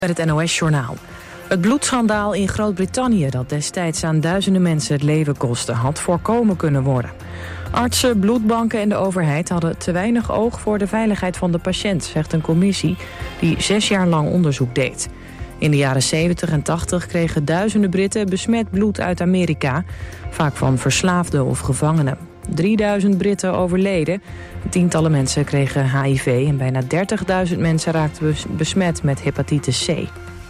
Met het NOS-journaal. Het bloedschandaal in Groot-Brittannië dat destijds aan duizenden mensen het leven kostte, had voorkomen kunnen worden. Artsen, bloedbanken en de overheid hadden te weinig oog voor de veiligheid van de patiënt, zegt een commissie die 6 jaar lang onderzoek deed. In de jaren 70 en 80 kregen duizenden Britten besmet bloed uit Amerika, vaak van verslaafden of gevangenen. 3000 Britten overleden, tientallen mensen kregen HIV en bijna 30.000 mensen raakten besmet met hepatitis C.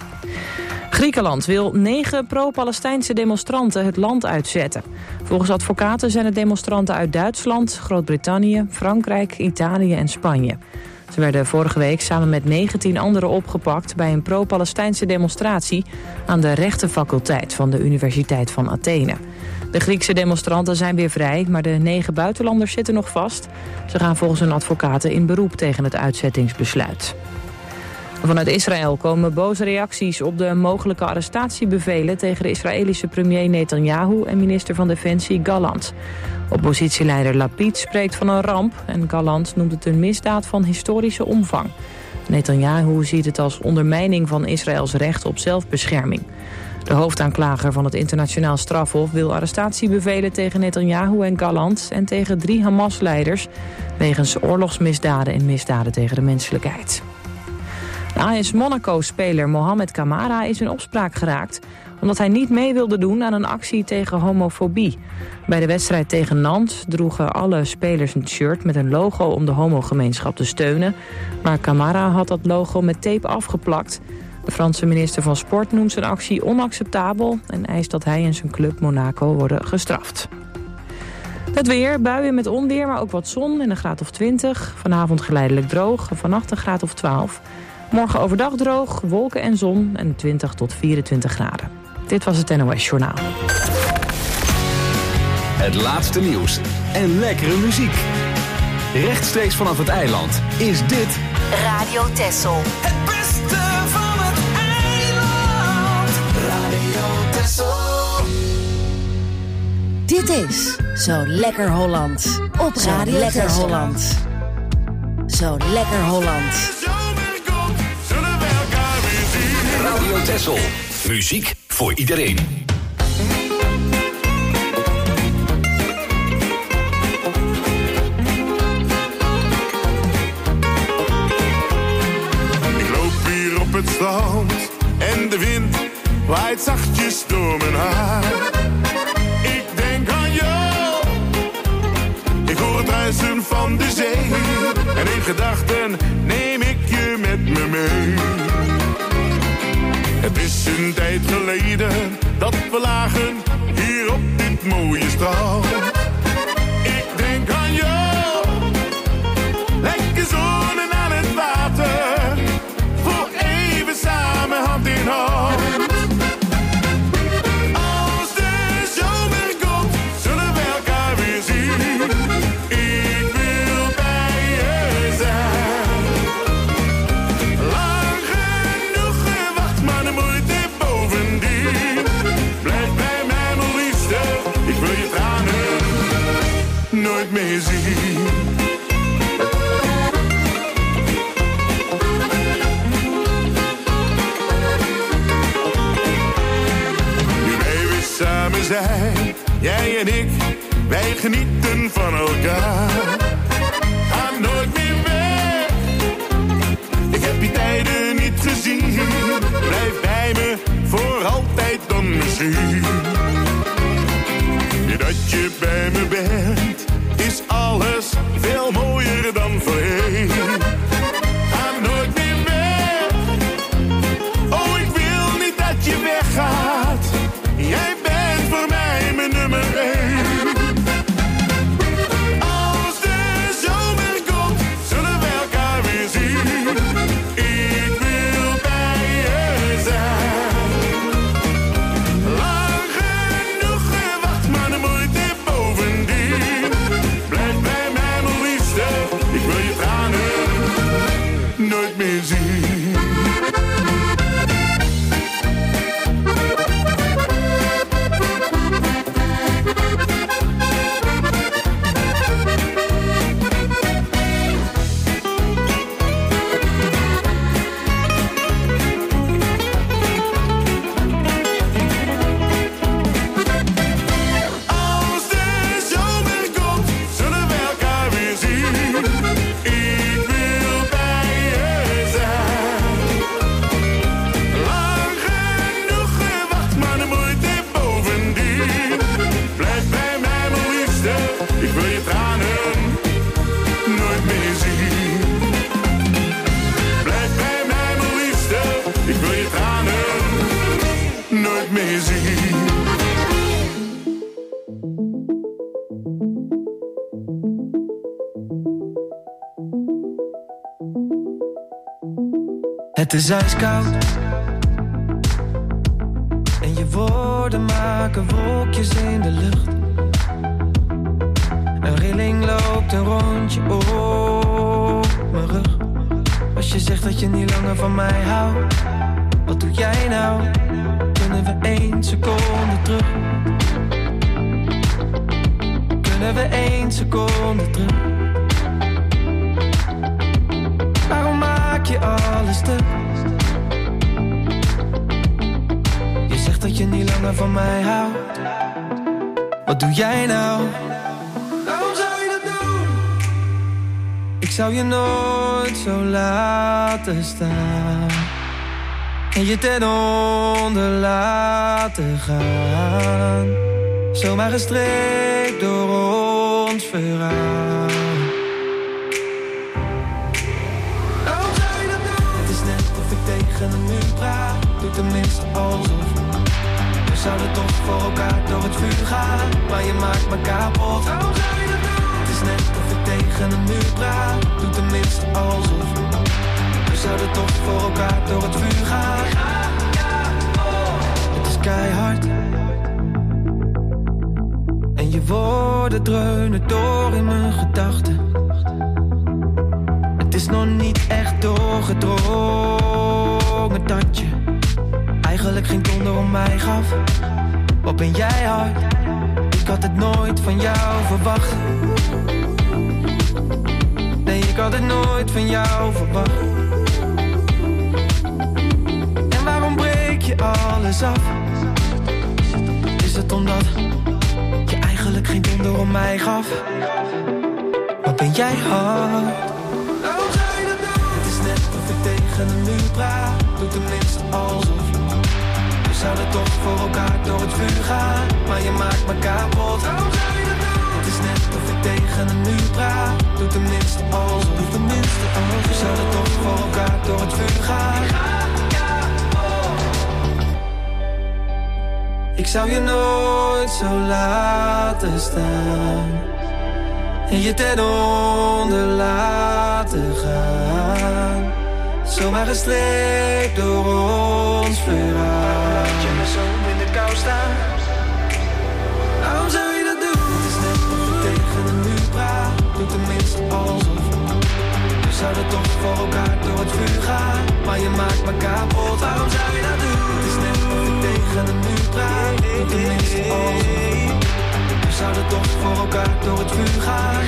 Griekenland wil 9 pro-Palestijnse demonstranten het land uitzetten. Volgens advocaten zijn het demonstranten uit Duitsland, Groot-Brittannië, Frankrijk, Italië en Spanje. Ze werden vorige week samen met 19 anderen opgepakt bij een pro-Palestijnse demonstratie aan de rechtenfaculteit van de Universiteit van Athene. De Griekse demonstranten zijn weer vrij, maar de 9 buitenlanders zitten nog vast. Ze gaan volgens hun advocaten in beroep tegen het uitzettingsbesluit. Vanuit Israël komen boze reacties op de mogelijke arrestatiebevelen tegen de Israëlische premier Netanyahu en minister van Defensie Gallant. Oppositieleider Lapid spreekt van een ramp en Gallant noemt het een misdaad van historische omvang. Netanyahu ziet het als ondermijning van Israëls recht op zelfbescherming. De hoofdaanklager van het internationaal strafhof wil arrestatiebevelen tegen Netanyahu en Gallant en tegen 3 Hamas-leiders wegens oorlogsmisdaden en misdaden tegen de menselijkheid. De AS Monaco-speler Mohamed Camara is in opspraak geraakt omdat hij niet mee wilde doen aan een actie tegen homofobie. Bij de wedstrijd tegen Nantes droegen alle spelers een shirt met een logo om de homogemeenschap te steunen, maar Camara had dat logo met tape afgeplakt. De Franse minister van Sport noemt zijn actie onacceptabel en eist dat hij en zijn club Monaco worden gestraft. Het weer, buien met onweer, maar ook wat zon en een graad of 20. Vanavond geleidelijk droog en vannacht een graad of 12. Morgen overdag droog, wolken en zon en 20 tot 24 graden. Dit was het NOS Journaal. Het laatste nieuws en lekkere muziek. Rechtstreeks vanaf het eiland is dit Radio Texel. Het beste van het eiland. Radio Texel. Dit is Zo Lekker Holland. Op Radio Lekker Holland. Zo Lekker Holland. Radio Texel. Muziek voor iedereen. Ik loop hier op het strand en de wind waait zachtjes door mijn haar. Ik denk aan jou. Ik hoor het ruisen van de zee en in gedachten neem ik je met me mee. Het is een tijd geleden dat we lagen hier op dit mooie strand. Ik denk aan jou, lekker zonnen aan het water, voor even samen hand in hand. Als de zomer komt, zullen we elkaar weer zien. Ik wil bij je zijn. Lang genoeg gewacht, maar de moeite bovendien. Blijf bij mij, mijn liefste, ik wil je tranen nooit meer zien. Nu wij weer samen zijn, jij en ik, wij genieten van elkaar. Ga nooit meer weg, ik heb die tijden niet gezien. Blijf bij me, voor altijd dan misschien. Nu dat je bij me bent, is alles veel mooier dan voorheen. Ga nooit meer weg, oh ik wil niet dat je weggaat. Jij bent voor mij mijn nummer 1. Als de zomer komt, zullen we elkaar weer zien. Ik wil bij je zijn. Lang genoeg gewacht, maar de moeite bovendien. Ik wil je tranen nooit meer zien. Het is ijskoud en je woorden maken wolkjes in de lucht. Een rilling loopt een rondje op mijn rug. Als je zegt dat je niet langer van mij houdt, wat doe jij nou? Kunnen we 1 seconde terug? Kunnen we 1 seconde terug? Waarom maak je alles stuk? Je zegt dat je niet langer van mij houdt. Wat doe jij nou? Waarom zou je dat doen? Ik zou je nooit zo laten staan en je ten onder laten gaan. Zomaar gestreept door ons verhaal. Waarom zou je dat doen? Het is net of ik tegen een muur praat. Doe tenminste alsof. We zouden toch voor elkaar door het vuur gaan, maar je maakt me kapot. Waarom zou je dat doen? Het is net of ik tegen een muur praat. Doe tenminste alsof. We zouden toch voor elkaar door het vuur gaan. Het is keihard en je woorden dreunen door in mijn gedachten. Het is nog niet echt doorgedrongen dat je eigenlijk geen donder om mij gaf. Wat ben jij hard? Ik had het nooit van jou verwacht. Nee, ik had het nooit van jou verwacht. En waarom breek je alles af? Is het omdat je eigenlijk geen donder om mij gaf? Wat ben jij hard? Waarom zou je dat doen? Het is net of ik tegen een muur praat. Doe tenminste alsof. We zouden toch voor elkaar door het vuur gaan, maar je maakt me kapot. Waarom zou je dat doen? Het is net of ik tegen een muur praat. Doe tenminste alsof. Doe tenminste alsof. We zouden toch voor elkaar door het vuur gaan. Ik zou je nooit zo laten staan en je ten onder laten gaan. Zomaar gestreept door ons verhaal. Laat je me zo in de kou staan. Waarom zou je dat doen? Het is net of ik tegen een muur praat. Doe tenminste alsof. We zouden toch voor elkaar door het vuur gaan, maar je maakt me kapot. Waarom zou je dat doen? Het is net of ik tegen een muur praat. Doe tenminste alsof. We zouden toch voor elkaar door het vuur gaan.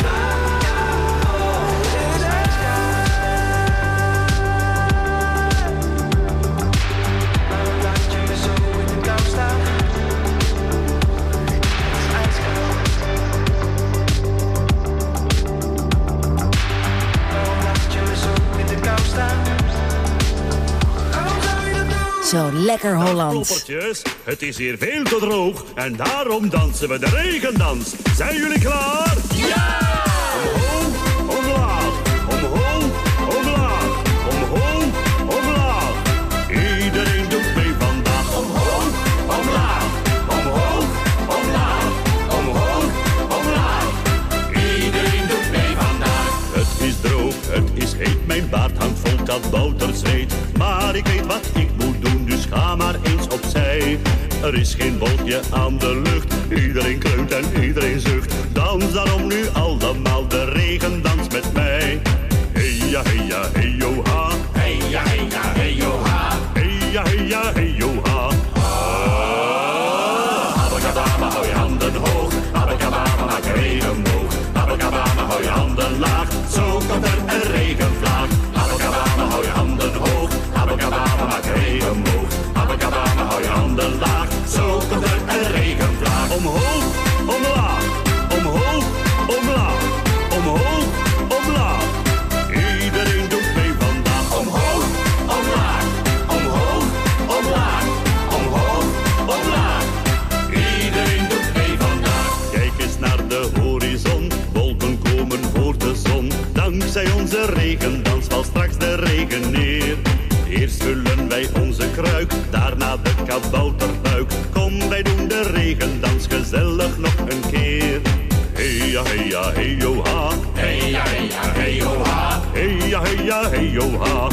Zo lekker Holland. Propertjes, het is hier veel te droog en daarom dansen we de regendans. Zijn jullie klaar? Ja! Omhoog, omlaag, omhoog, omlaag, omhoog, omlaag. Iedereen doet mee vandaag. Omhoog, omlaag, omhoog, omlaag, omhoog, omlaag. Iedereen doet mee vandaag. Het is droog, het is heet, mijn baard hangt vol kabouterzweet. Maar ik weet wat ik moet doen, dus ga maar eens opzij. Er is geen wolkje aan de lucht, iedereen kleunt en iedereen zucht. Dans daarom nu allemaal de regendans met mij. Hey ja, hey ja, hey yo ha. Hey ja, hey ja, hey yo ha. Hey ja, hey ja, hey yo ha. Abakabama, hou je handen hoog. Abakabama, maak regen omhoog. Abakabama, hou je handen laag. Zo komt er een regenvlaag. Abakabama, hou je handen hoog. Abakabama, maak regen omhoog. Abakabama, hou je handen laag. Zo komt er een regenvlaag. Omhoog, omlaag, omhoog, omlaag, omhoog, omlaag. Iedereen doet mee vandaag. Omhoog, omlaag. onze kruik, daarna de kabouterbuik. Kom, wij doen de regendans gezellig nog een keer. Hey ja, hey ja, hey yo ha. Hey ja, hey ja, hey yo ha. Hey ja, hey ja, hey yo ha.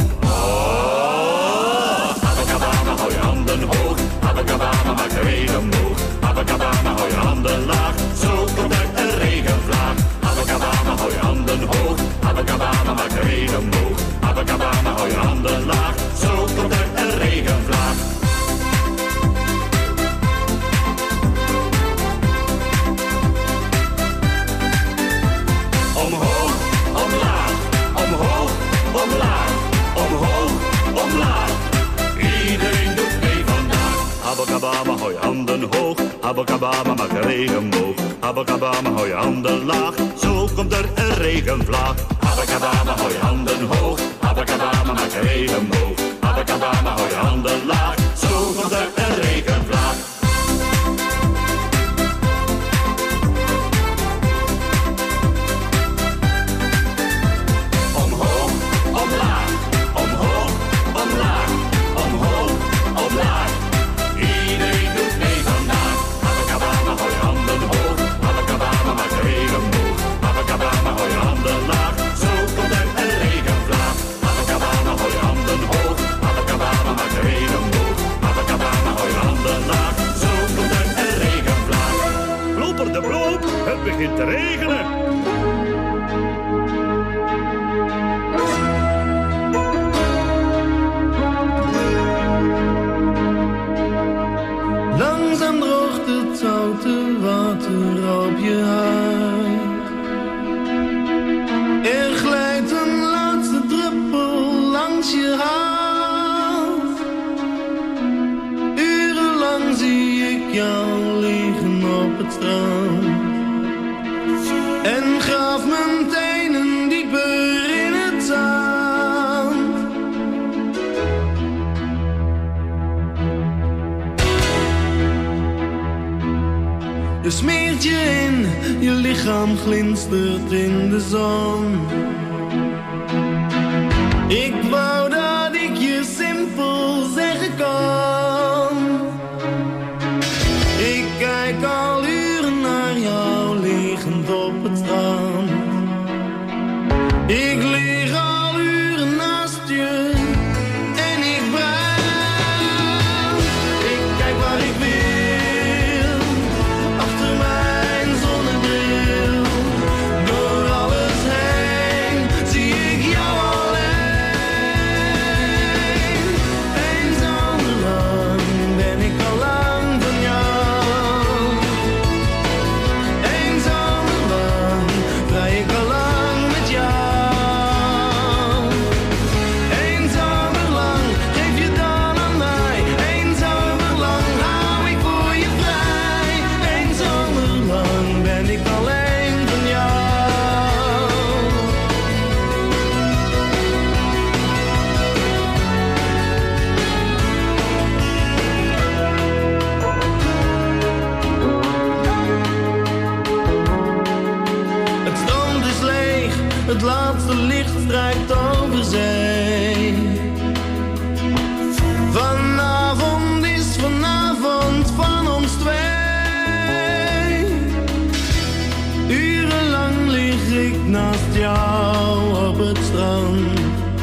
Abakabama, hou je handen hoog. Abakabama, maak de regen omhoog. Abakabama, hou je handen laag. Zo komt uit een regenvlaag. Abakabama, hou je handen hoog. Abakabama, maak de regen omhoog. Abakabama, hou je handen laag. Zo komt uit een regenvlaag. Omhoog, omlaag, omhoog, omlaag, omhoog, omlaag. Iedereen doet mee vandaag. Abakabama, hou je handen hoog. Abakabama, maak de regen omhoog. Abakabama, hou je handen laag. Zo komt er een regenvlaag. Abakabama, hou je handen hoog. Abakabama, maak de regen omhoog. Abakabama, hou je handen laag. Zo komt er een regenvlaag. Omhoog, omlaag, omhoog, omlaag, omhoog, omlaag. Iedereen doet mee vandaag. Abakabama, hou je handen hoog. Abakabama, maak de regen omhoog. Abakabama, hou je handen laag. Zo komt er een regenvlaag. Abakabama, hou je handen hoog. Abakabama, maak de regen omhoog. Abakabama, hou je handen laag. Zo komt er een regenvlaag. Ploeper de ploep, het begint te regenen. Langzaam droogt het zoute water op je huid. Er glijdt een laatste druppel langs je huid. Urenlang zie ik jou liggen op het strand. En graaf mijn tenen dieper in het zand. Je smeert je in, je lichaam glinstert in de zon. Ik wou dat ik je simpel zeggen kan. Ik kijk al uren naar jou liggend op het strand. Ik lig al uren naast je en ik brand. Ik kijk waar ik wil. Het laatste licht strijkt over zee. Vanavond is vanavond van ons twee. Urenlang lig ik naast jou op het strand.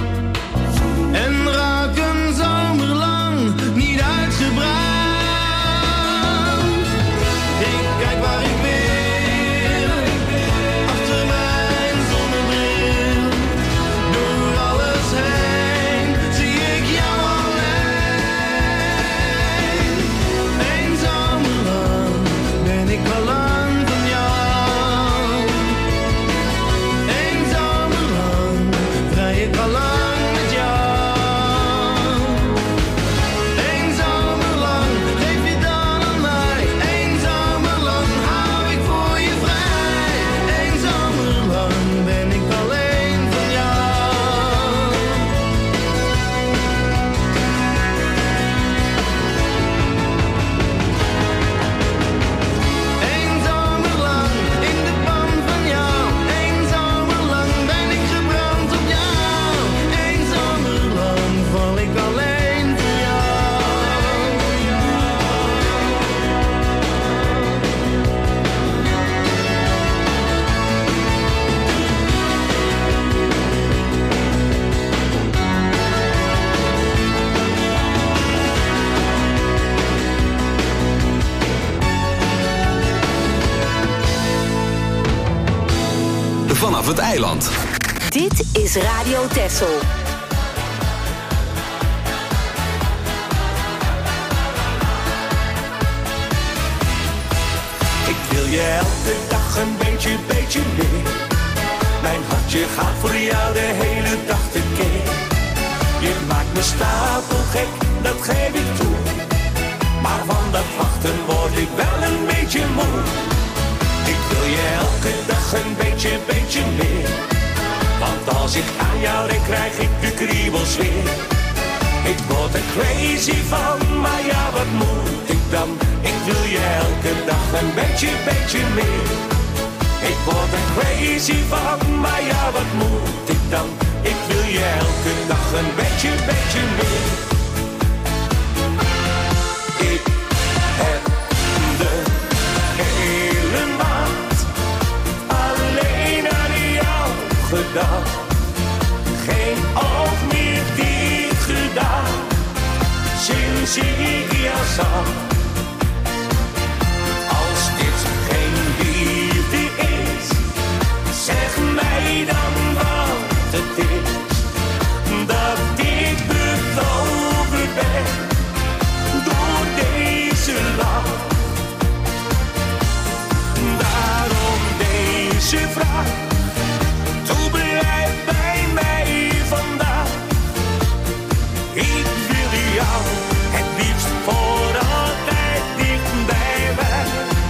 En raak een zomerlang niet uitgebrand. Ik kijk waar ik wil. Achter mijn zonnebril. Door vanaf het eiland. Dit is Radio Texel. Ik wil je elke dag een beetje meer. Mijn hartje gaat voor jou de hele dag tekeer. Je maakt me stapelgek, dat geef ik toe. Maar van dat wachten word ik wel een beetje moe. Ik wil je elke dag een beetje meer. Want als ik aan jou denk, krijg ik de kriebels weer. Ik word er crazy van, maar ja, wat moet ik dan? Ik wil je elke dag een beetje meer. Ik word er crazy van, maar ja, wat moet ik dan? Ik wil je elke dag een beetje meer. Ik heb de hele nacht alleen aan jou gedacht. Geen oog meer dicht gedaan, sinds ik jou zag. Als dit geen liefde is, zeg mij dan wat het is. Dat ik betoverd ben door deze lach. Daarom deze vraag, toe blijf bij mij vandaag. Ik wil jou het liefst voor altijd dicht bij mij.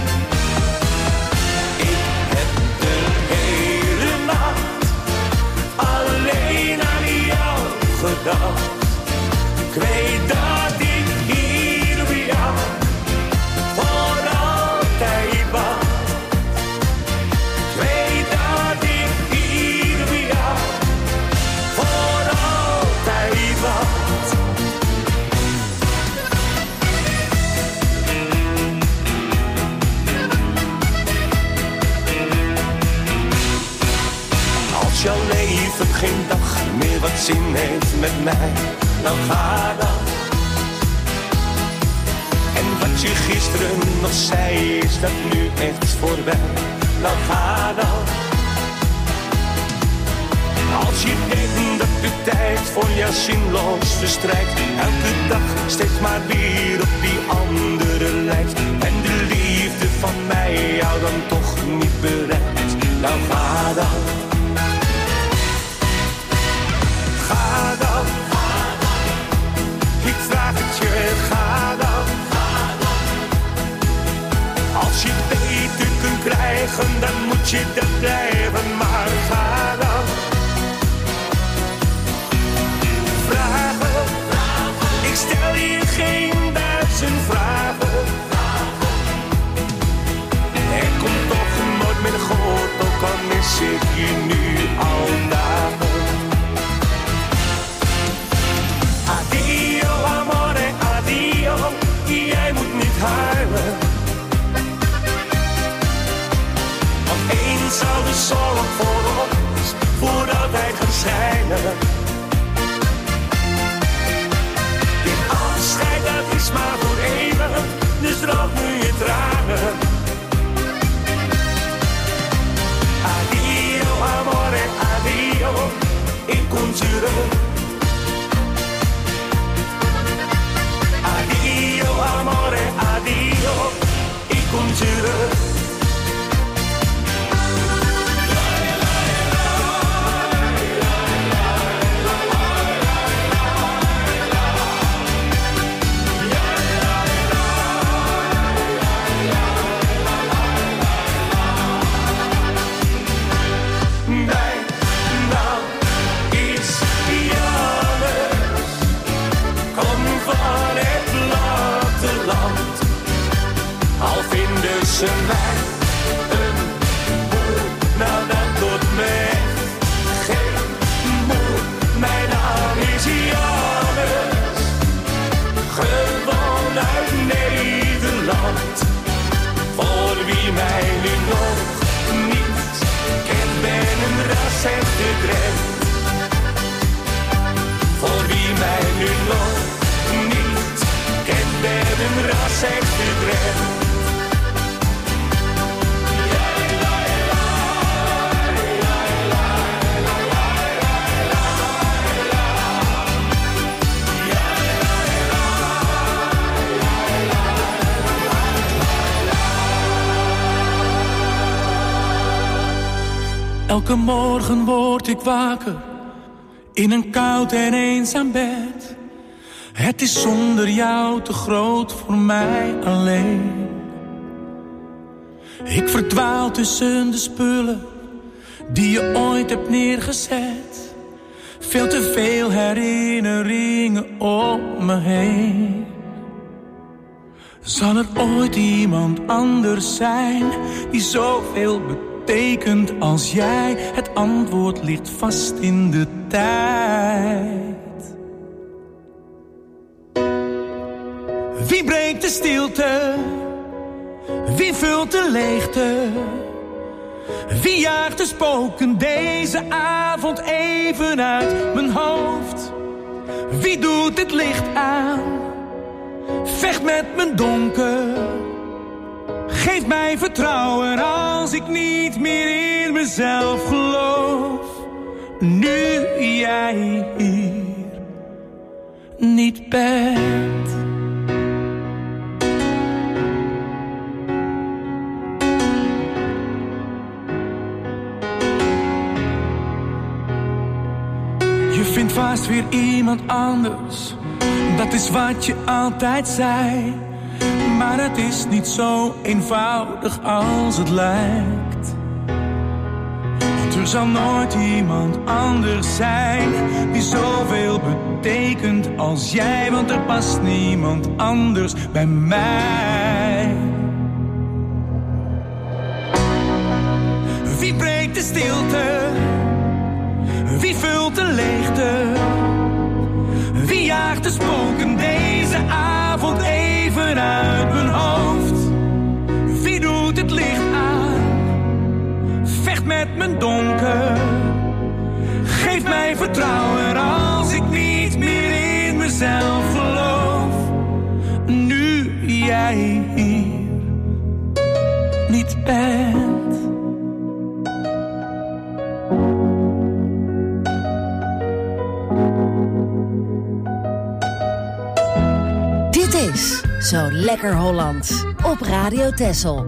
Ik heb de hele nacht alleen aan jou gedacht. Ik weet dat ik hier bij jou voor altijd wacht. Ik weet dat ik hier bij jou voor altijd wacht. Als jouw leven geen dag meer wat zin heeft met mij, dan ga dan. En wat je gisteren nog zei, is dat nu echt voorbij, dan ga dan. Als je denkt dat de tijd voor jou zinloos verstrijkt, elke dag steeds maar weer op die andere lijkt, en de liefde van mij jou dan toch niet bereikt, dan ga dan. Ga dan, ik vraag het je, ga dan. Als je het beter kunt krijgen, dan moet je dat blijven, maar ga dan. Vragen, ik stel je geen 1000 vragen. Er komt toch nooit meer goed, ook al mis ik je nu al dagen. Addio amore, addio, jij moet niet huilen. Want eens zou de zon voor ons voor altijd gaan schijnen. Dit afscheid dat is maar voor eeuwig, dus droog nu je tranen. Addio amore, addio, ik kom terug. Addio amore, addio, ik kom terug. Ze mij een boer, nou dat doet me geen moer. Mijn naam is Jannes, gewoon uit Nederland. Voor wie mij nu nog niet kent, ben een ras-echte Drent. Voor wie mij nu nog niet kent, ben een ras-echte Drent. Elke morgen word ik wakker in een koud en eenzaam bed. Het is zonder jou te groot voor mij alleen. Ik verdwaal tussen de spullen die je ooit hebt neergezet. Veel te veel herinneringen om me heen. Zal er ooit iemand anders zijn die zoveel betekent als jij? Het antwoord ligt vast in de tijd. Wie breekt de stilte? Wie vult de leegte? Wie jaagt de spoken deze avond even uit mijn hoofd? Wie doet het licht aan? Vecht met mijn donker. Geef mij vertrouwen als ik niet meer in mezelf geloof. Nu jij hier niet bent. Je vindt vast weer iemand anders. Dat is wat je altijd zei. Maar het is niet zo eenvoudig als het lijkt. Want er zal nooit iemand anders zijn die zoveel betekent als jij. Want er past niemand anders bij mij. Wie breekt de stilte? Wie vult de leegte? Wie jaagt de spoken deze avond even uit mijn hoofd? Wie doet het licht aan? Vecht met mijn donker. Geef mij vertrouwen als ik niet meer in mezelf geloof. Nu jij hier niet bent. Dit is Zo Lekker Hollands op Radio Texel.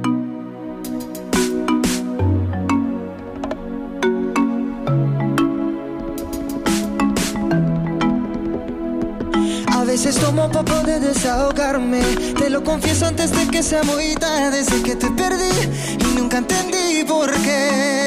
A veces tomo pa poder desahogarme. Te lo confieso antes de que sea muy tarde. Sé que te perdí y nunca entendí por qué.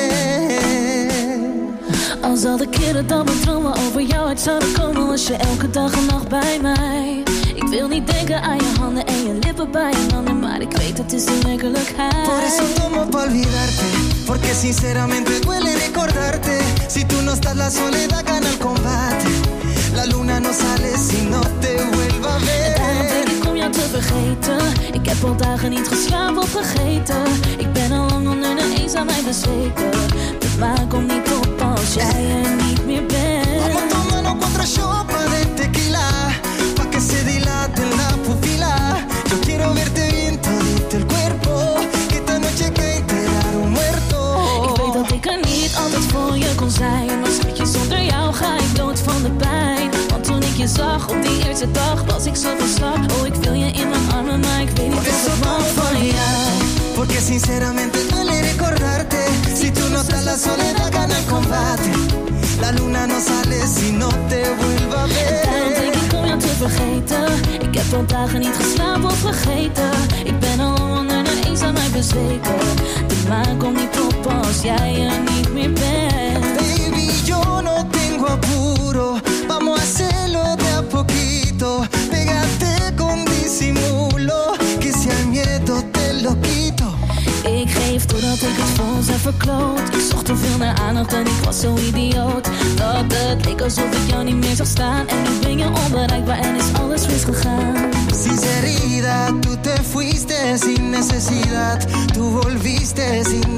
Als al de keren dat mijn dromen over jou uit zouden komen, was je elke dag en nacht bij mij. Ik wil niet denken aan je handen en je lippen bij je handen, maar ik weet het is de werkelijkheid. Por eso tomo pa olvidarte, porque sinceramente duele recordarte. Si tú no estás la soledad gana el combate. La luna no sale si no te vuelva a ver. En daarom denk ik om jou te vergeten. Ik heb al dagen niet geslapen of vergeten. Ik ben al lang onder de eenzaamheid bezweken. De maan komt niet op als jij er niet meer bent. Vamos tomando contra chopa de tequila, pa que se dilate la pupila. Yo quiero verte bien todito el cuerpo, que esta noche cae enterar un muerto. Ik weet dat ik er niet altijd voor je kon zijn, maar schatje, zonder jou ga ik dood van de pijn. Want toen ik je zag op die eerste dag, was ik zo van slag. Oh, ik wil je in mijn armen, maar ik weet niet of ik mag van jou. Porque sinceramente duele recordarte. Si tú no estás la soledad gana el combate. La luna no sale si no te vuelva a ver. En daarom denk ik om jou te vergeten. Ik heb al dagen niet geslapen of vergeten. Ik ben al onder de eenzaamheid bezweken. De maan komt niet op als jij er niet meer bent. Baby, yo no tengo apuro. Vamos a hacerlo de a poquito. Pégate con disimulo, que si al miedo te lo quito. Ik geef totdat ik het voor ons heb verkloot. Ik zocht te veel naar aandacht en ik was zo idioot dat het leek alsof ik jou niet meer zag staan. En nu ben je onbereikbaar en is alles misgegaan. Sinceridad, tú te fuiste sin necesidad. Tú volviste sin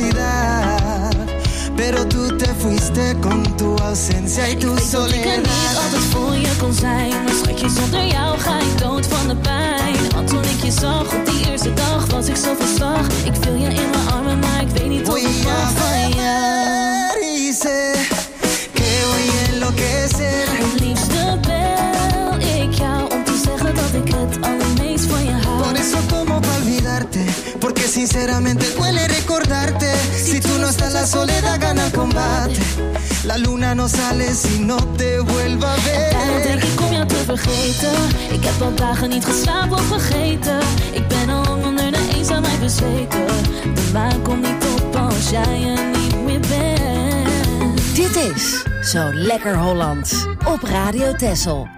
necesidad. Pero tú te fuiste con tu ausencia y tu soledad. Ik weet dat ik er niet altijd voor je kon zijn, maar schatje, zonder jou ga ik dood van de pijn. Want toen ik je zag op die eerste dag, was ik zo van slag. Ik wil je in mijn armen, maar ik weet niet of ik mag van jou. Y sé que voy a enloquecer. Het liefste bel ik jou om te zeggen dat ik het allermeest van je hou. Por eso tomo pa olvidarte, porque sinceramente duele recordarte. Si tú no estás la soledad gana el combate. La luna no sale si no te vuelva a ver. Daarom denk ik om jou te vergeten. Ik heb al dagen niet geslapen of vergeten. Ik ben al onder de eenzaamheid bezweken. De maan komt niet op als jij er niet meer bent. Dit is Zo Lekker Hollands op Radio Texel.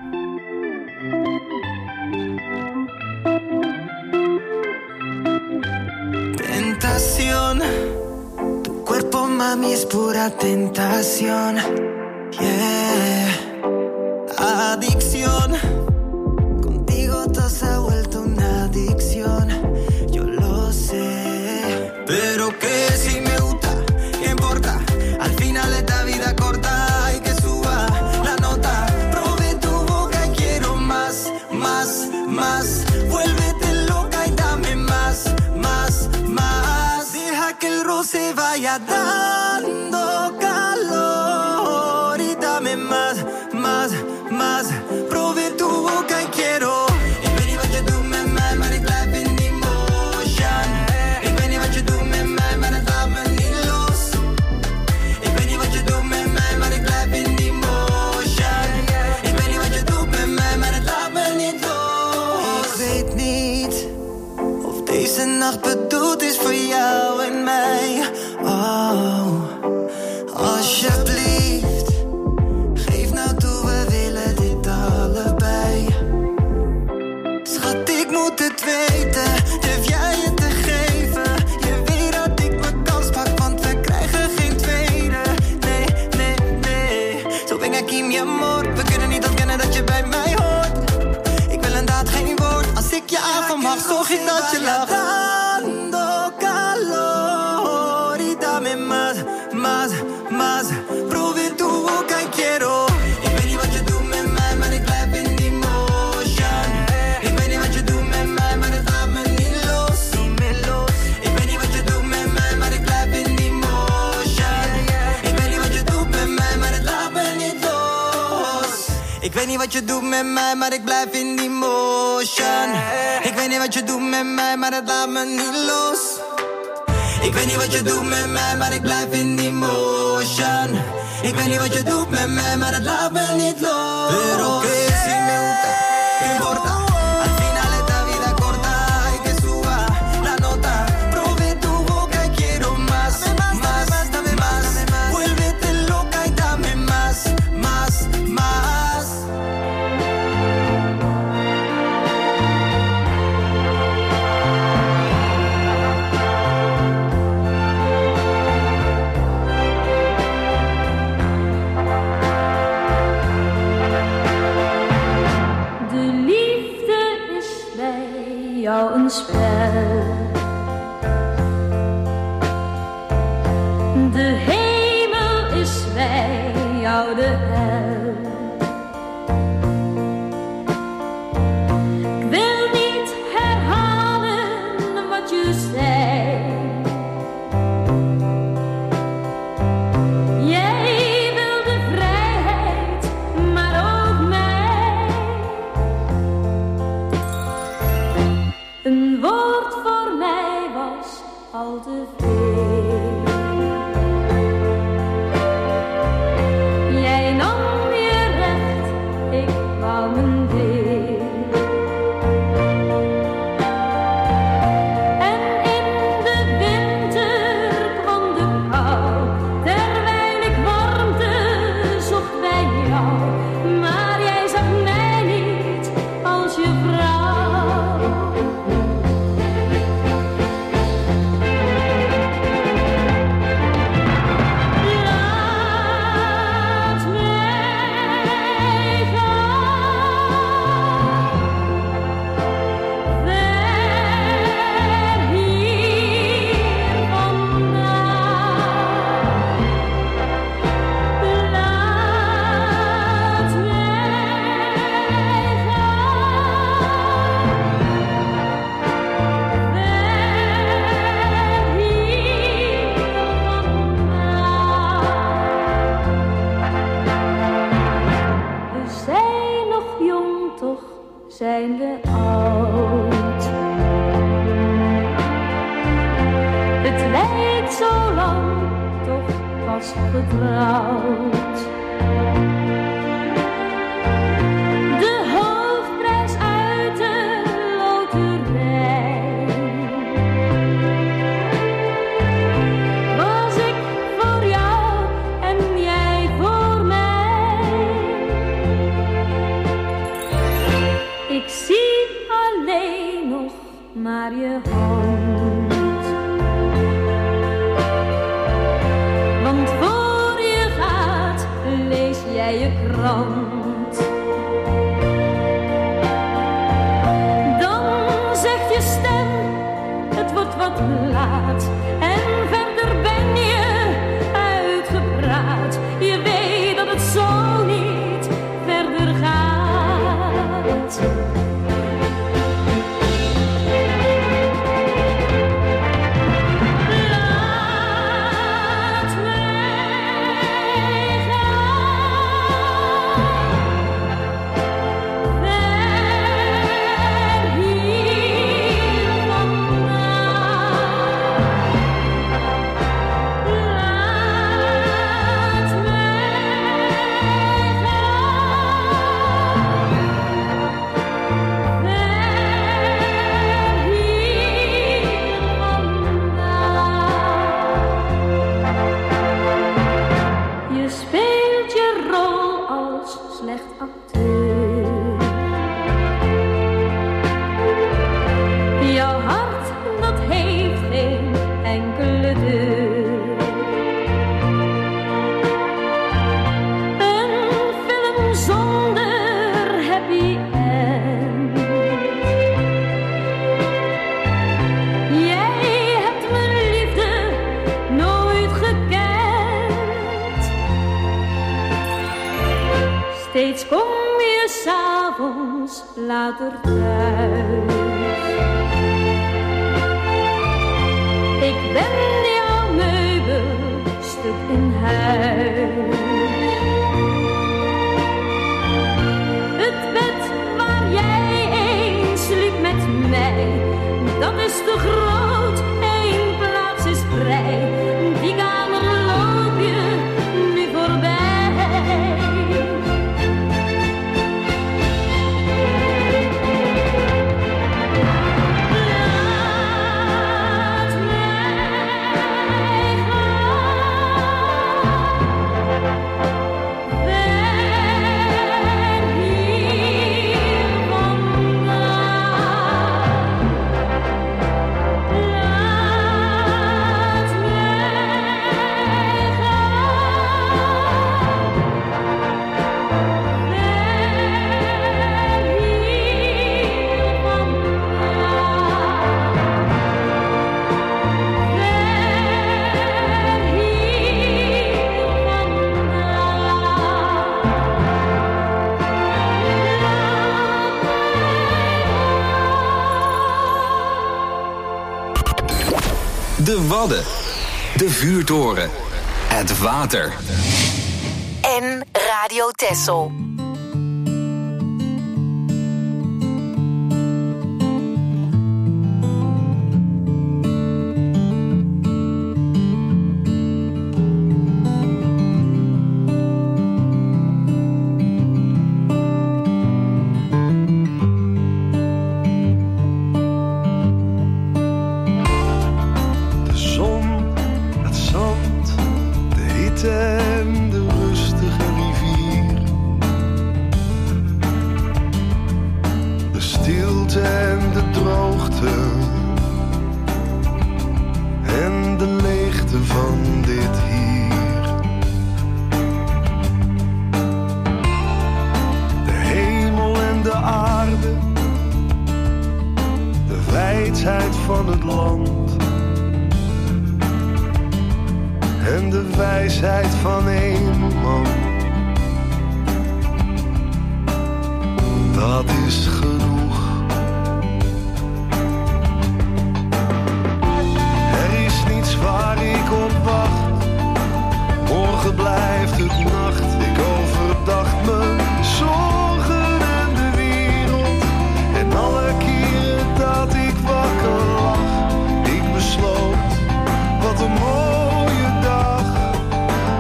Tentación, tu cuerpo mami es pura tentación. Yeah, adicción, contigo todo se ha vuelto una adicción. Yo lo sé, pero que si me gusta, ¿qué importa? Al final esta vida corta hay que suba la nota. Probé tu boca y quiero más, más, más. Vuélvete loca y dame más, más, más. Deja que el roce vaya dando calor y dame más, más, más. Probé tu boca y quiero. Ik weet niet wat je doet met mij, maar ik blijf in die motion. Ik weet niet wat je doet met mij, maar het laat me niet los. Ik weet niet wat je doet met mij, maar ik blijf in die motion. Ik weet niet wat je doet met mij, maar het laat me niet los. Ik weet niet of deze nacht bedoeld is voor jou en mij. Oh, alsjeblieft, geef nou toe, we willen dit allebei. Schat, ik moet het weten, durf jij het te geven? Je weet dat ik mijn kans pak, want we krijgen geen tweede. Nee, nee, nee, zo ben ik in mi amor. We kunnen niet ontkennen dat je bij mij hoort. Ik wil inderdaad geen woord, als ik je aanval mag, zorg ik dat je lacht. Dando calor y dame más, más, más. Probé tu boca y quiero. Ik weet niet wat je doet met mij, maar ik blijf in die motion. Ik weet niet wat je doet met mij, maar het laat me niet los. Ik weet niet wat je doet met mij, maar ik blijf in die motion. Ik weet niet wat je doet met mij, maar het laat me niet los. Ik weet niet wat je doet met mij, maar ik blijf in die motion. Ik weet niet wat je doet met mij, maar het laat me niet los. Ik weet niet wat je doet met mij, maar ik blijf in die motion. Ik weet niet wat je doet met mij, maar het laat me niet los. Pero que si me gusta, ¿qué importa? Al final esta vida corta, hay que suba la nota. Probé tu boca y quiero más, más, dame más. Vuélvete loca y dame más, más, más. De liefde is bij jou een spel. De hemel is bij jou de hel. Ik wil niet herhalen wat je zei. Jij wilde vrijheid, maar ook mij. Een woord voor mij was al te veel. Jij nam je recht, ik wou mijn deel. En in de winter kwam de kou, terwijl ik warmte zocht bij jou. Maar jij zag mij niet als je vrouw. was getrouwd. De hoofdprijs uit de loterij was ik voor jou en jij voor mij. Ik zie alleen nog maar je hand. Want voor je gaat, lees jij je krant. Dan zegt je stem, het wordt wat laat. En verder ben je uitgepraat. Je weet dat het zo niet verder gaat. Steeds kom je 's avonds later thuis. Ik ben jouw meubelstuk in huis. Het bed waar jij eens sliep met mij, dat is te groot, 1 plaats is vrij. Die kamer loop je nu voorbij. De Wadden, de Vuurtoren, het water. En Radio Texel. En de rustige rivier, de stilte en de droogte en de leegte van dit hier. De hemel en de aarde, de wijdheid van het land en de wijsheid van één man. Dat is genoeg. Er is niets waar ik op wacht. Morgen blijft het nacht. Ik overdacht mijn zorgen en de wereld. En alle keren dat ik wakker lag, ik besloot, wat een mooie dag.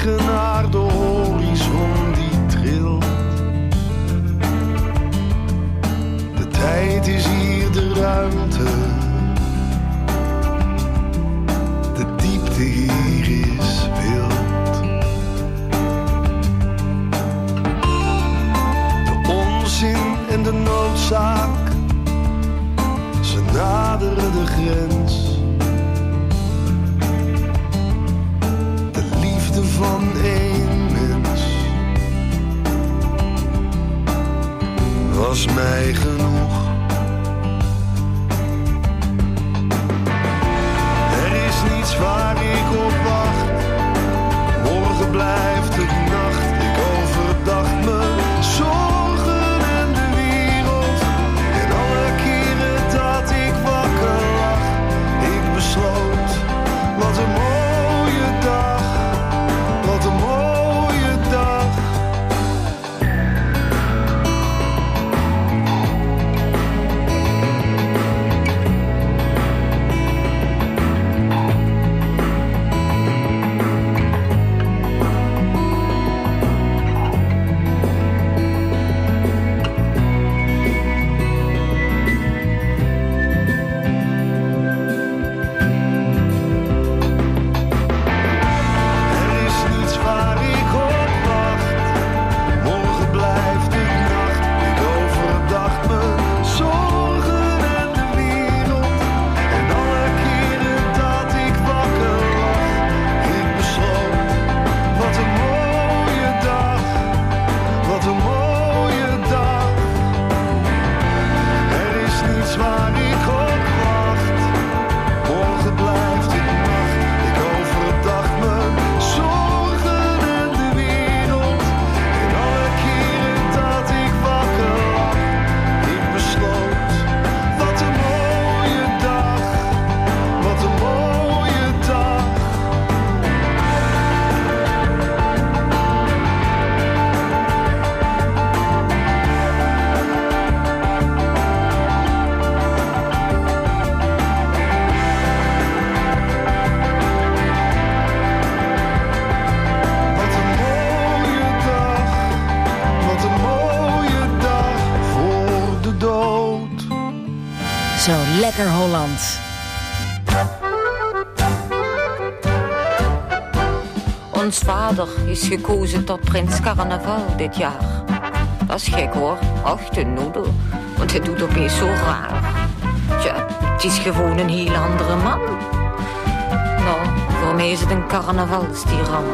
wegen naar de horizon die trilt. De tijd is hier de ruimte. De diepte hier is wild. De onzin en de noodzaak, ze naderen de grens. De liefde van één mens was mij genoeg. Er is niets waar ik op wacht. Morgen blijft het nacht. Ik overdacht me zorgen en de wereld. En alle keren dat ik wakker lag, ik besloot, wat een mooie dag, wat een mooie dag. Zo lekker Hollands. Ons vader is gekozen tot prins carnaval dit jaar. Dat is gek hoor, ach de noedel, want hij doet opeens zo raar. Tja, het is gewoon een heel andere man. Nou, voor mij is het een carnavalstiran.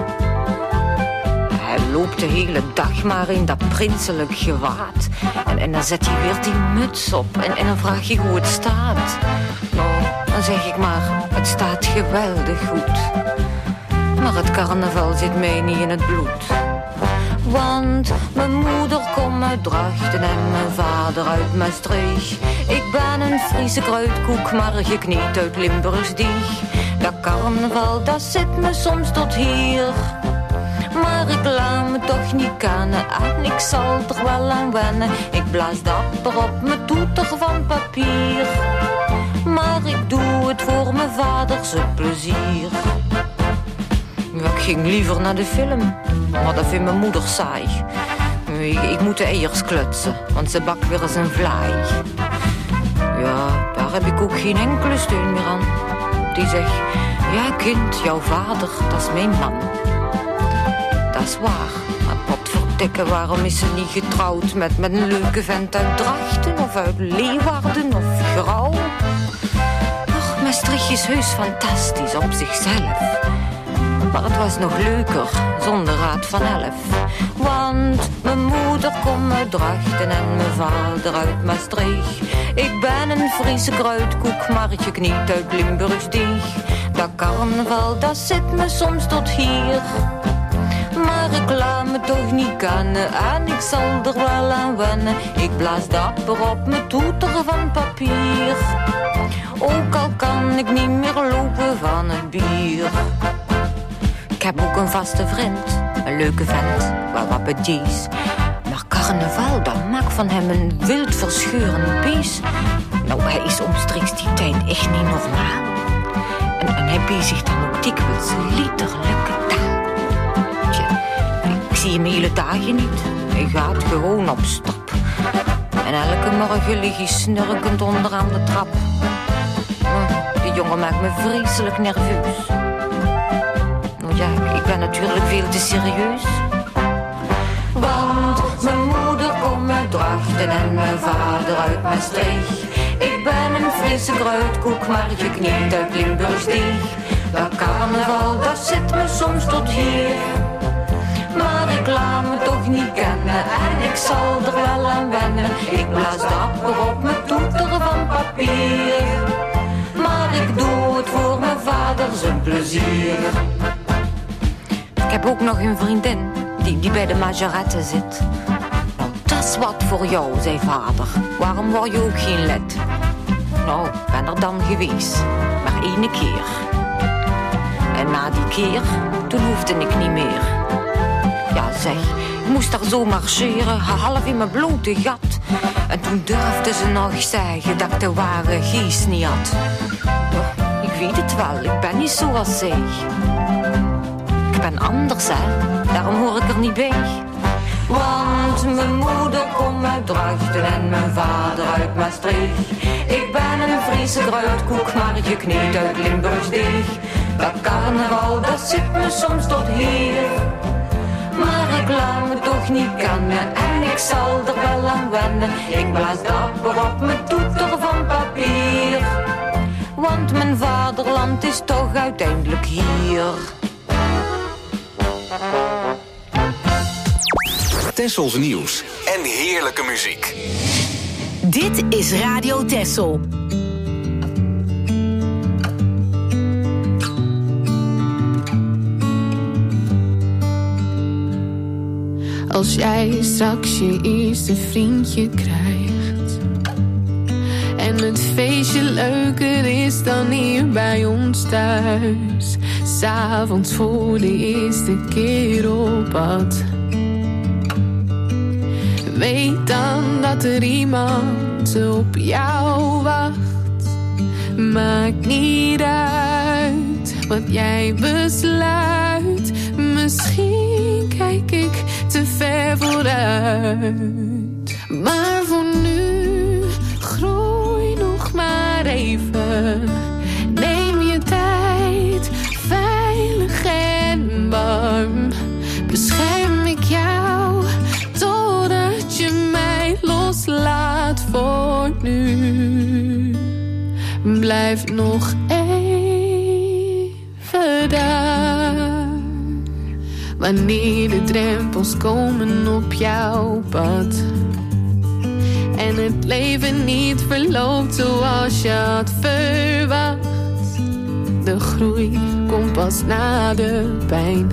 Hij loopt de hele dag maar in dat prinselijk gewaad. En dan zet hij weer die muts op en dan vraag je hoe het staat. Nou, dan zeg ik maar, het staat geweldig goed. Maar het carnaval zit mij niet in het bloed. Want mijn moeder komt uit Drachten en mijn vader uit Maastricht. Ik ben een Friese kruidkoek, maar gekniet uit Limburgsdieg. Dat carnaval, dat zit me soms tot hier. Maar ik laat me toch niet kennen en ik zal er wel aan wennen. Ik blaas dapper op mijn toeter van papier. Maar ik doe het voor mijn vaders plezier. Ja, ik ging liever naar de film, maar dat vindt mijn moeder saai. Ik moet de eiers klutsen, want ze bakt weer eens een vlaai. Ja, daar heb ik ook geen enkele steun meer aan. Die zegt, ja kind, jouw vader, dat is mijn man. Dat is waar, maar potverdikke, waarom is ze niet getrouwd met een leuke vent uit Drachten of uit Leeuwarden of Grauw? Ach, Maastricht is heus fantastisch op zichzelf. Maar het was nog leuker zonder Raad van 11. Want mijn moeder komt uit Drachten en mijn vader uit Maastricht. Ik ben een Friese kruidkoek, maar gekniet uit Limburgsdieg. Dat carnaval, dat zit me soms tot hier. Maar ik laat me toch niet kennen en ik zal er wel aan wennen. Ik blaas dapper op mijn toeter van papier. Ook al kan ik niet meer lopen van het bier. Ik heb ook een vaste vriend, een leuke vent, wel wat bedies. Maar carnaval, dat maakt van hem een wild verscheurend beest. Nou, hij is omstreeks die tijd echt niet normaal. En hij bezigt dan ook dikwijls liederlijke taal. zie hem hele dagen niet. Hij gaat gewoon op stap. En elke morgen lig hij snurkend onderaan de trap. Die jongen maakt me vreselijk nerveus. Nou ja, ik ben natuurlijk veel te serieus. Want mijn moeder komt uit Drachten en mijn vader uit Maastricht. Ik ben een frisse kruidkoek, maar geknipt uit Limburgsdeeg. Dat carnaval, dat zit me soms tot hier. Maar ik laat me toch niet kennen en ik zal er wel aan wennen. Ik blaas dapper op mijn toeter van papier. Maar ik doe het voor mijn vader zijn plezier. Ik heb ook nog een vriendin die bij de majorette zit. Nou, dat is wat voor jou, zei vader. Waarom word je ook geen lid? Nou, ik ben er dan geweest. Maar 1 keer. En na die keer, toen hoefde ik niet meer. Ja zeg, ik moest daar zo marcheren, half in mijn blote gat. En toen durfde ze nog zeggen dat ik de ware geest niet had. Ik weet het wel, ik ben niet zoals zij. Ik ben anders, hè, daarom hoor ik er niet bij. Want mijn moeder komt uit Drachten en mijn vader uit Maastricht. Ik ben een Friese kruidkoek, maar gekneed uit Limburgsdeeg. Dat carnaval, dat zit me soms tot hier. Maar ik laat me toch niet kennen en ik zal er wel aan wennen. Ik blaas dapper op mijn toeter van papier. Want mijn vaderland is toch uiteindelijk hier. Tessels nieuws en heerlijke muziek. Dit is Radio Tessel. Als jij straks je eerste vriendje krijgt en het feestje leuker is dan hier bij ons thuis, 's avonds voor de eerste keer op pad, weet dan dat er iemand op jou wacht. Maakt niet uit wat jij besluit. Misschien kijk ik te ver vooruit. Maar voor nu, groei nog maar even. Neem je tijd, veilig en warm. Bescherm ik jou totdat je mij loslaat voor nu. Blijf nog even daar. Wanneer de drempels komen op jouw pad en het leven niet verloopt zoals je had verwacht. De groei komt pas na de pijn.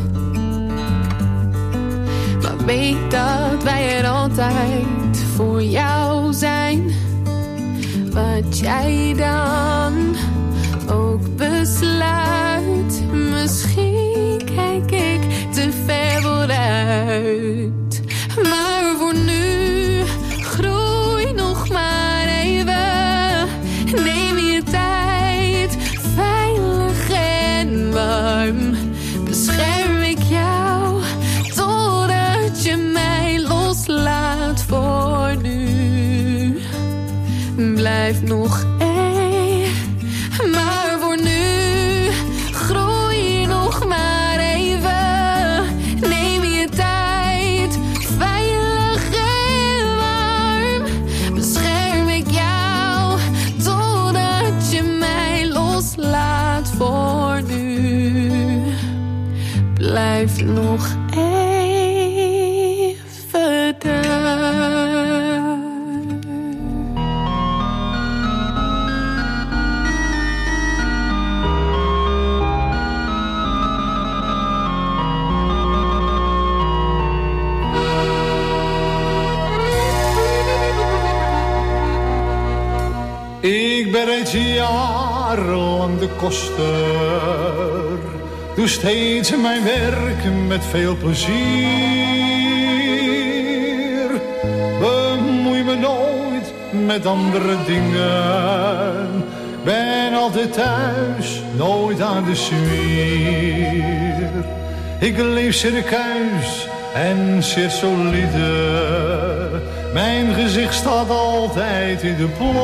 Maar weet dat wij er altijd voor jou zijn. Wat jij dan ook besluit. Misschien kijk ik te ver vooruit. Maar voor nu, groei nog maar even. Neem je tijd, veilig en warm. Bescherm ik jou totdat je mij loslaat voor nu. Blijf nog even, maar voor nu, groei nog maar even. Neem je tijd, veilig en warm. Bescherm ik jou totdat je mij loslaat voor nu. Blijf nog even daar. Ik ben reeds jarenlang de koster. Doe steeds mijn werk met veel plezier. Bemoei me nooit met andere dingen. Ben altijd thuis, nooit aan de zwier. Ik leef circuis en zeer solide. Mijn gezicht staat altijd in de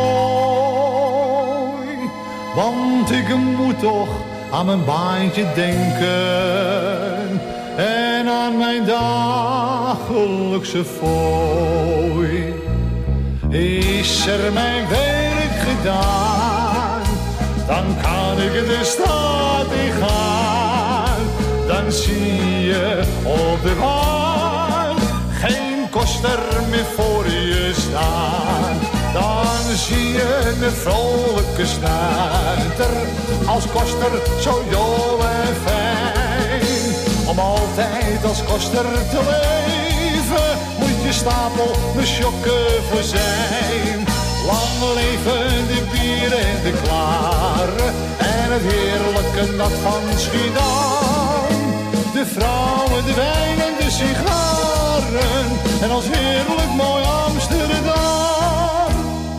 plooi, want ik moet toch aan mijn baantje denken en aan mijn dagelijkse fooi. Is er mijn werk gedaan, dan kan ik de stad in gaan. Dan zie je op de baan geen koster meer voor je staan. Dan zie je een vrolijke snuiter als koster zo jol en fijn. Om altijd als koster te leven moet je stapel met sjokken voor zijn. Lang leven de bier en de klaren en het heerlijke nat van Schiedam. De vrouwen, de wijn en de sigaren en als heerlijk mooi Amsterdam.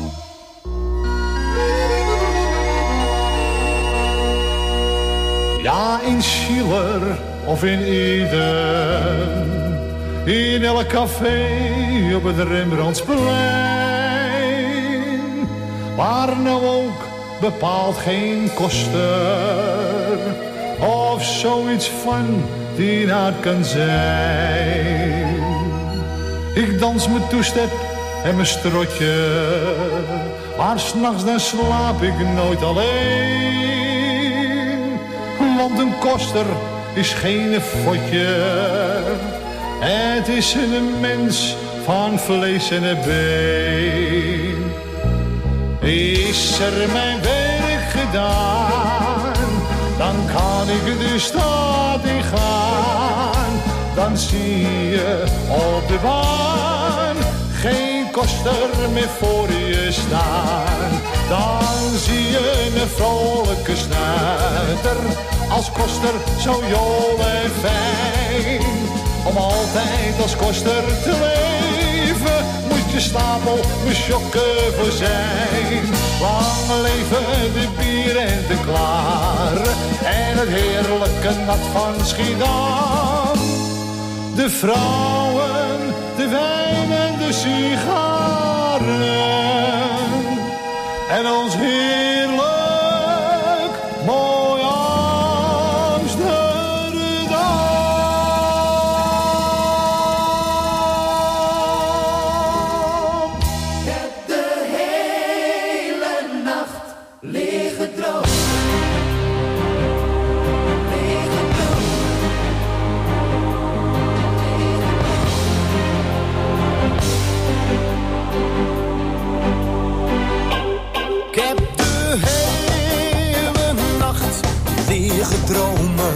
Ja, in Schiller of in Eden, in elk café op het Rembrandtsplein, waar nou ook bepaald geen koster of zoiets van die aard kan zijn. Ik dans mijn toestep en mijn strotje, maar 's nachts dan slaap ik nooit alleen. Want een koster is geen fotje, het is een mens van vlees en been. Is er mijn werk gedaan, dan kan ik de stad in gaan. Dan zie je op de baan geen koster meer voor je staan. Dan zie je een vrolijke snuiter als koster zo jol en fijn. Om altijd als koster te leven moet je stapel met sjokken voor zijn. Lang leven de bier en de klaren en het heerlijke nat van Schiedam. De vrouwen, de wijn en de sigaren en ons heerlijk mooi Amsterdam. Ik heb de hele nacht liggen droom. Dromen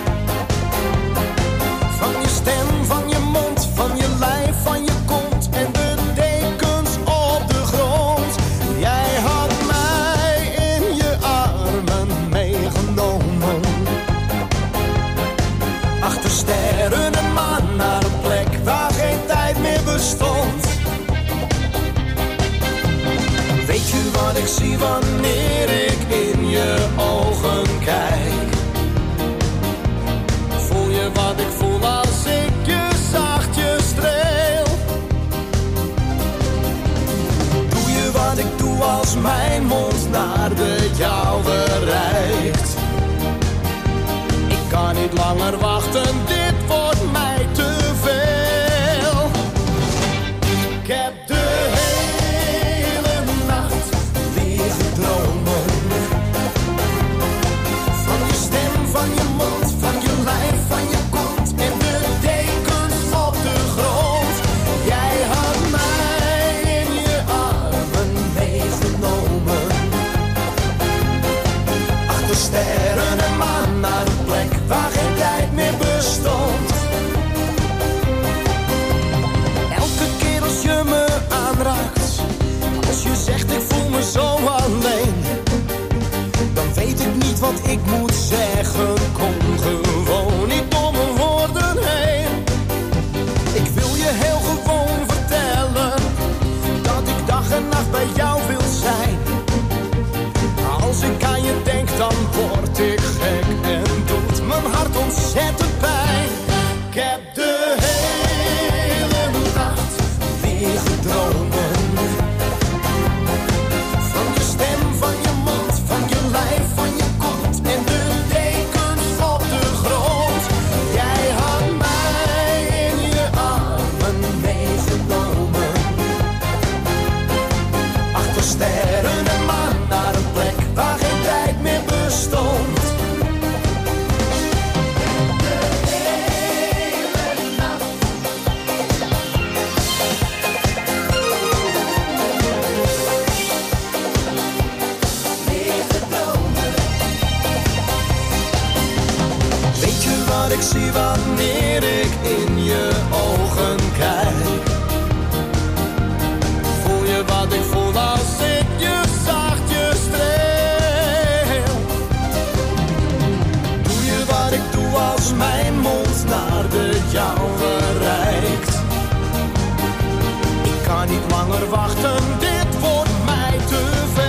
van je stem, van je mond, van je lijf, van je kont en de dekens op de grond. Jij had mij in je armen meegenomen, achter sterren en maan naar een plek waar geen tijd meer bestond. Weet je wat ik zie wanneer ik in je ogen kijk? Wat ik voel als ik je zachtjes streel. Doe je wat ik doe als mijn mond naar de jouwe reikt? Ik kan niet langer wachten, dit wordt mij te veel. Ik heb de hele nacht liggen dromen, van je stem, van je mond, van je lijf, van je kont en de dekens op de grond. Jij had mij in je armen meegenomen, achter sterren en maan naar een plek waar geen tijd meer bestond. Elke keer als je me aanraakt, als je zegt ik voel me zo alleen, dan weet ik niet wat ik moet zeggen. Kom gewoon niet door mijn woorden heen. Ik wil je heel gewoon vertellen dat ik dag en nacht bij jou wil zijn. Als ik aan je denk dan word ik gek en doet mijn hart ontzettend pijn. Ik heb de hele wachten, dit wordt mij te veel.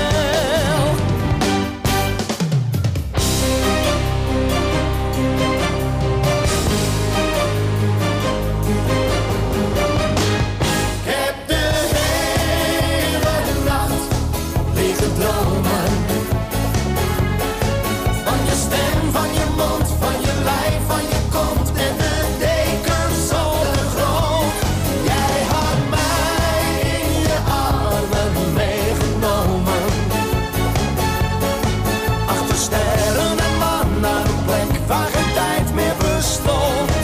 Ik heb de hele nacht liggen dromen. Van je stem, van je mond, van je lijf, van je kont en de dekens zo te groot. Jij had mij in je armen meegenomen. Achter sterren en maan naar een plek waar geen tijd meer bestond.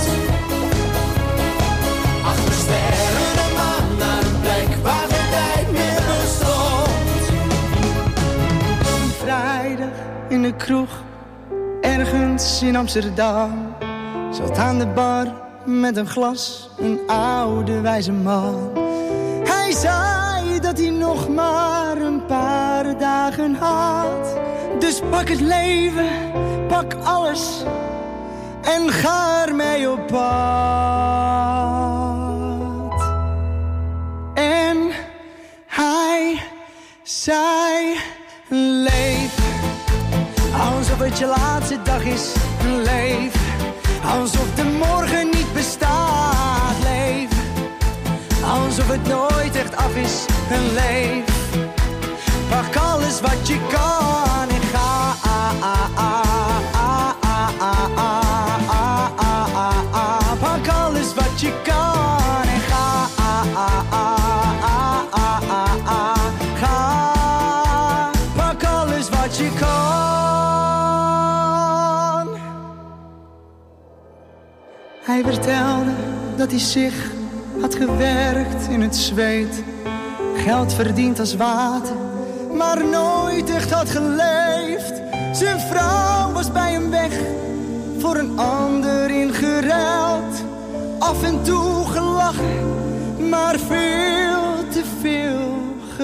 Achter sterren en maan naar een plek waar geen tijd meer bestond. Een vrijdag in de kroeg, ergens in Amsterdam, zat aan de bar met een glas een oude wijze man. Hij zei dat hij nog maar een paar dagen had. Dus pak het leven, pak alles en ga ermee op pad. En hij zei: leef alsof het je laatste dag is. Leef alsof de morgen niet bestaat. Leef alsof het nooit echt af is. Leef, pak alles wat je kan en ga. Pak alles wat je kan en ga. Ga, pak alles wat je kan. Hij vertelde dat hij zich had gewerkt in het zweet, geld verdiend als water, maar nooit echt had geleefd. Zijn vrouw was bij hem weg, voor een ander ingeruild. Af en toe gelachen, maar veel te veel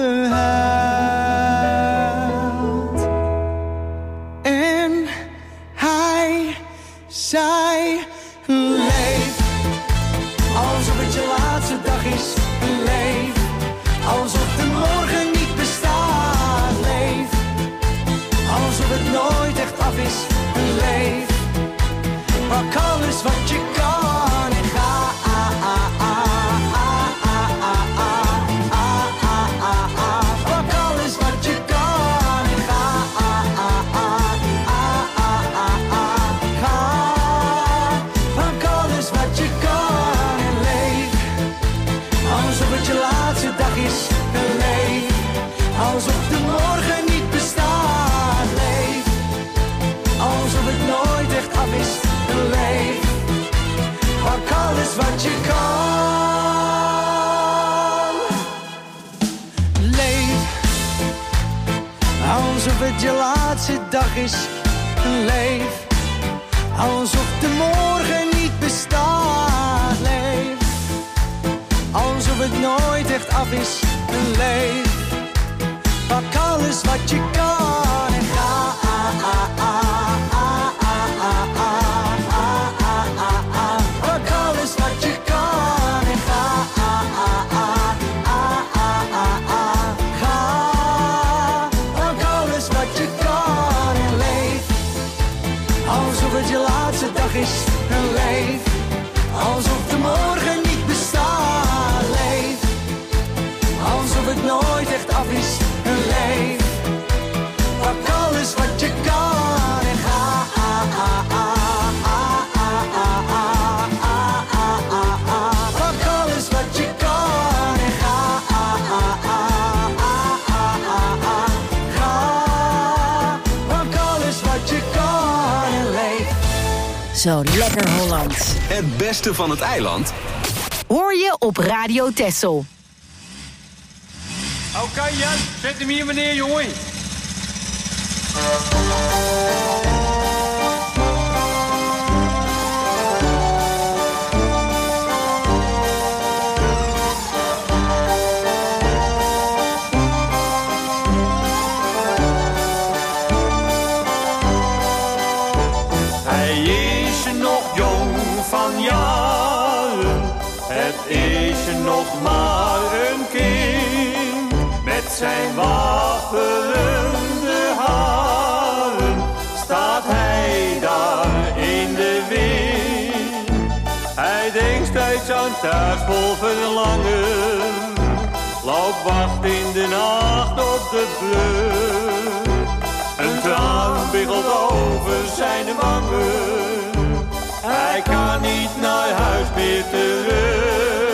gehuild. En hij zei: leef alsof het je laatste dag is. Leef alsof de morgen niet bestaat. Leef alsof het nooit echt af is. Leef, pak alles wat je kan en ga. Pak alles wat je kan en ga. Ga, pak alles wat je kan en leef alsof het je laatste dag is. Leef alsof de morgen niet bestaat. Leef alsof het nooit echt af is. Leef, pak alles wat je kan. Leef alsof het je laatste dag is. Leef alsof de morgen niet bestaat. Leef alsof het nooit echt af is. Leef, pak alles wat je kan en ga. Pak alles wat je kan en ga. Ga, pak alles wat je kan en leef alsof het je laatste dag is. Leef alsof de morgen niet bestaat. Leef alsof het nooit echt af is. Leef, pak alles wat je kan en ga. Pak alles wat je kan en ga. Ga, pak alles wat je kan en leef. Zo lekker Holland. Het beste van het eiland Hoor je op Radio Texel. Oké, Jan, zet hem hier meneer, jongen. Hij is nog jong van jaren, het is nog maar een kind. wapperende haren staat hij daar in de wind. Hij denkt steeds aan thuis vol verlangen, loopt wacht in de nacht op de brug. Een traan biggelt over zijn wangen, hij kan niet naar huis meer terug.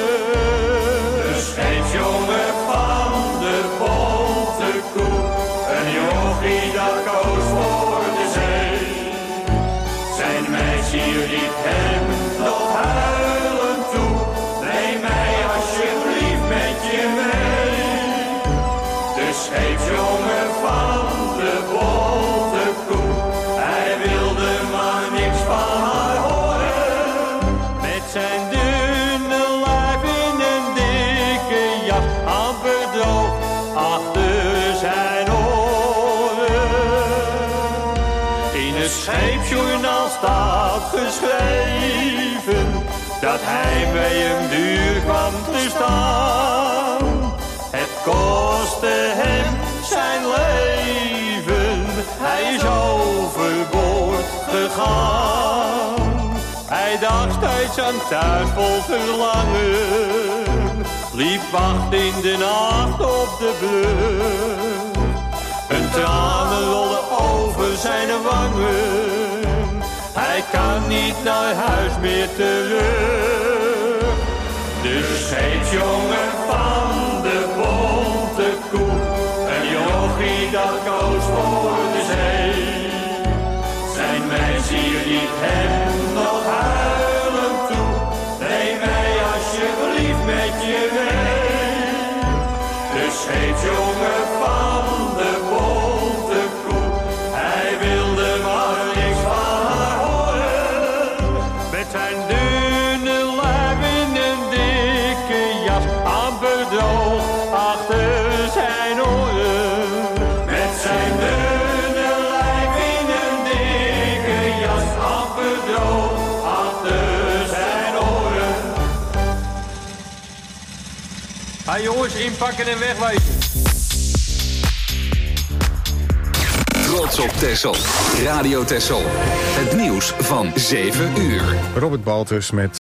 De scheepsjongen van de bonte koe, een jochie dat koos voor de zee. Zijn meisje riep hem nog huilend toe, neem mij alsjeblieft met je mee. De scheepsjongen van de bonte koe, hij wilde maar niks van haar horen. Met zijn dunne lijf in een dikke jas, amper droog achter zijn oren. In het scheepsjournaal staat geschreven dat hij bij hem duur kwam te staan. Het kostte hem zijn leven, hij is overboord gegaan. Hij dacht steeds aan thuis vol verlangen, liep wacht in de nacht op de brug. Een tranen rollen over zijn wangen, hij kan niet naar huis meer terug. De scheepsjongen van de bonte koe, een jochie dat koos voor de zee. Zijn meisje riep hem nog huilend toe, neem mij alsjeblieft met je mee. De scheepsjongen van de bonte koe, hij wilde maar niks van haar horen. Met zijn dunne lijf in een dikke jas, amper droog achter zijn oren. Met zijn dunne lijf in een dikke jas, amper droog achter zijn oren. Hey jongens, inpakken en wegwezen. Trots op Texel. Radio Texel. Het nieuws van 7 uur. Robert Baltus met